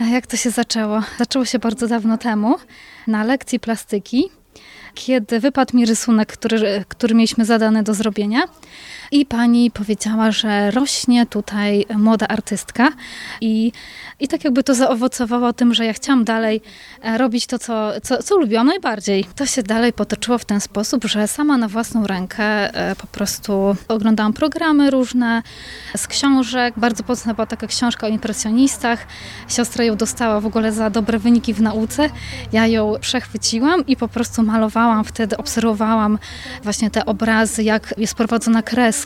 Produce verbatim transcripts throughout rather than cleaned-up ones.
A jak to się zaczęło? Zaczęło się bardzo dawno temu, na lekcji plastyki, kiedy wypadł mi rysunek, który, który mieliśmy zadany do zrobienia. I pani powiedziała, że rośnie tutaj młoda artystka i, i tak jakby to zaowocowało tym, że ja chciałam dalej robić to, co, co, co lubiłam najbardziej. To się dalej potoczyło w ten sposób, że sama na własną rękę po prostu oglądałam programy różne z książek. Bardzo mocna była taka książka o impresjonistach. Siostra ją dostała w ogóle za dobre wyniki w nauce. Ja ją przechwyciłam i po prostu malowałam wtedy, obserwowałam właśnie te obrazy, jak jest prowadzona kreska.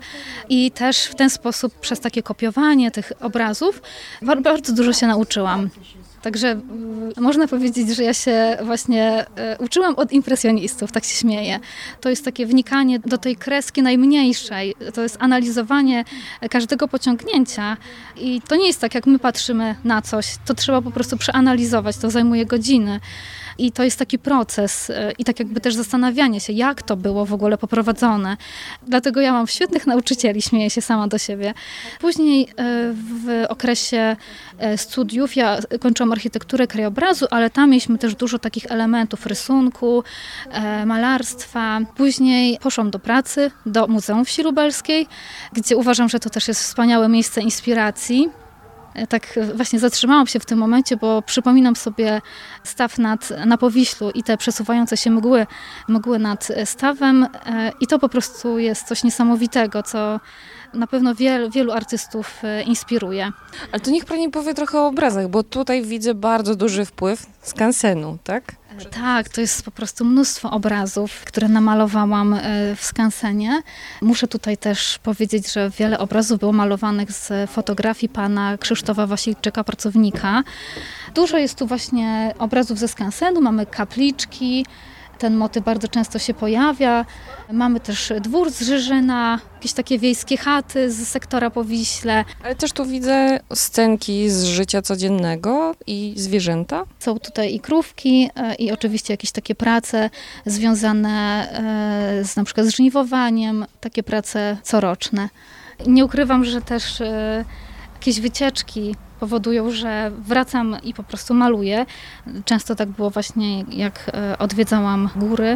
I też w ten sposób przez takie kopiowanie tych obrazów bardzo dużo się nauczyłam. Także można powiedzieć, że ja się właśnie uczyłam od impresjonistów, tak się śmieję. To jest takie wnikanie do tej kreski najmniejszej, to jest analizowanie każdego pociągnięcia i to nie jest tak, jak my patrzymy na coś, to trzeba po prostu przeanalizować, to zajmuje godziny. I to jest taki proces i tak jakby też zastanawianie się, jak to było w ogóle poprowadzone. Dlatego ja mam świetnych nauczycieli, śmieję się sama do siebie. Później w okresie studiów ja kończyłam architekturę krajobrazu, ale tam mieliśmy też dużo takich elementów rysunku, malarstwa. Później poszłam do pracy, do Muzeum Wsi Lubelskiej, gdzie uważam, że to też jest wspaniałe miejsce inspiracji. Tak właśnie zatrzymałam się w tym momencie, bo przypominam sobie staw nad, na Powiślu i te przesuwające się mgły, mgły nad stawem i to po prostu jest coś niesamowitego, co na pewno wielu, wielu artystów inspiruje. Ale to niech pani powie trochę o obrazach, bo tutaj widzę bardzo duży wpływ skansenu, tak? Tak, to jest po prostu mnóstwo obrazów, które namalowałam w skansenie. Muszę tutaj też powiedzieć, że wiele obrazów było malowanych z fotografii pana Krzysztofa Wasilczyka, pracownika. Dużo jest tu właśnie obrazów ze skansenu, mamy kapliczki, ten motyw bardzo często się pojawia. Mamy też dwór z Żyżyna, jakieś takie wiejskie chaty z sektora Powiśle. Ale też tu widzę scenki z życia codziennego i zwierzęta. Są tutaj i krówki i oczywiście jakieś takie prace związane z na przykład z żniwowaniem, takie prace coroczne. Nie ukrywam, że też jakieś wycieczki powodują, że wracam i po prostu maluję. Często tak było właśnie, jak odwiedzałam góry,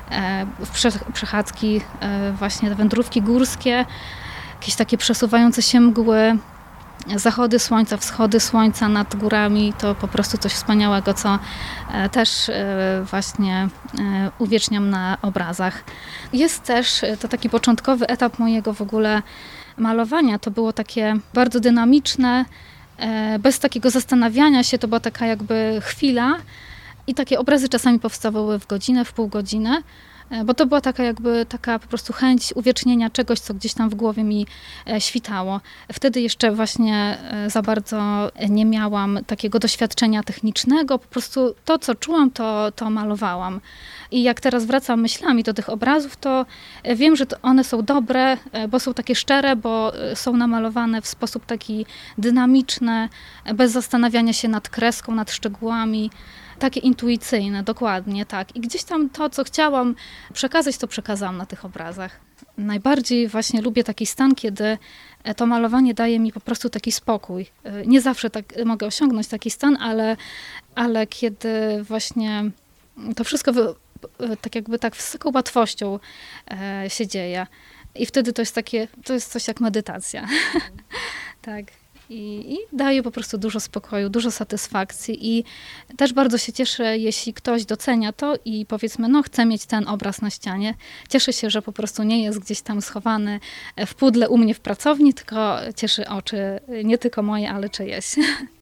w przechadzki, właśnie wędrówki górskie, jakieś takie przesuwające się mgły, zachody słońca, wschody słońca nad górami, to po prostu coś wspaniałego, co też właśnie uwieczniam na obrazach. Jest też to taki początkowy etap mojego w ogóle malowania. To było takie bardzo dynamiczne, bez takiego zastanawiania się, to była taka jakby chwila i takie obrazy czasami powstawały w godzinę, w pół godziny, bo to była taka jakby taka po prostu chęć uwiecznienia czegoś, co gdzieś tam w głowie mi świtało. Wtedy jeszcze właśnie za bardzo nie miałam takiego doświadczenia technicznego, po prostu to, co czułam, to, to malowałam. I jak teraz wracam myślami do tych obrazów, to wiem, że to one są dobre, bo są takie szczere, bo są namalowane w sposób taki dynamiczny, bez zastanawiania się nad kreską, nad szczegółami. Takie intuicyjne, dokładnie, tak. I gdzieś tam to, co chciałam przekazać, to przekazałam na tych obrazach. Najbardziej właśnie lubię taki stan, kiedy to malowanie daje mi po prostu taki spokój. Nie zawsze tak mogę osiągnąć taki stan, ale, ale kiedy właśnie to wszystko wy, tak jakby tak z taką łatwością się dzieje. I wtedy to jest takie, to jest coś jak medytacja. Tak. I, I daje po prostu dużo spokoju, dużo satysfakcji i też bardzo się cieszę, jeśli ktoś docenia to i powiedzmy, no chcę mieć ten obraz na ścianie. Cieszę się, że po prostu nie jest gdzieś tam schowany w pudle u mnie w pracowni, tylko cieszy oczy nie tylko moje, ale czyjeś.